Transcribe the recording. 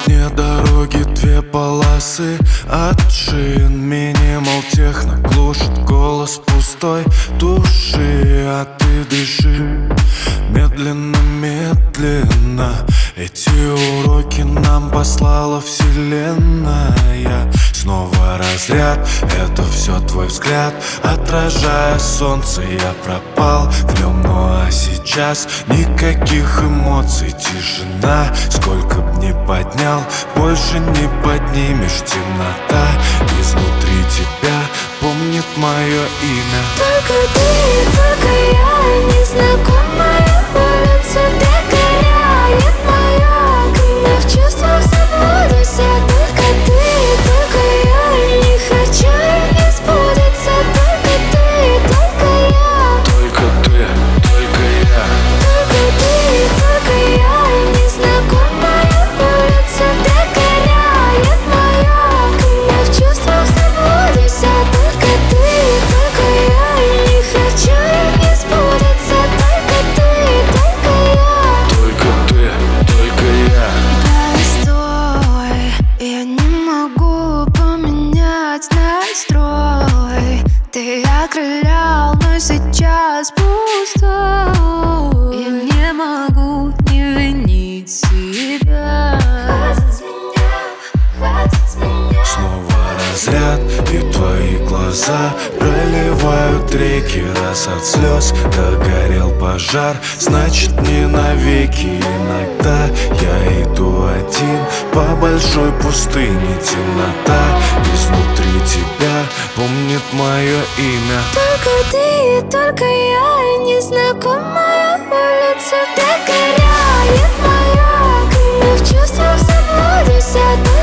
дне дороги две полосы от шин. Минимал техно глушит голос пустой души. А ты дыши медленно, медленно. Эти уроки нам послала вселенная. Снова разряд, это все твой взгляд. Отражая солнце, я пропал в нем. Ну а сейчас никаких эмоций, тишина. Сколько б ни поднял, больше не поднимешь. Темнота изнутри тебя помнит мое имя. Только ты, только я, незнакомая улица догоряет моя. Когда в чувствах заблудимся, только ты, только я, не хочу и не сбудется. Только ты, только я, Только ты, только я. только ты, только я, незнакомая улица догоряет моя. Когда в чувствах заблудимся, только ты, только я, не хочу и не сбудется. Только ты, только я. Только ты, только я. Постой, я не могу поменять настрой. Ты окрылял, но сейчас пустой. Я не могу не винить себя. Хватит с меня, хватит с меня. Снова разряд, и твои глаза проливают реки. Раз от слез догорел пожар, значит не навеки. Иногда я иду один по большой пустыне. Темнота изнутри тебя помнит мое имя. Только ты, только я, незнакомая улица догоряет моя. Когда в чувствах заблудимся,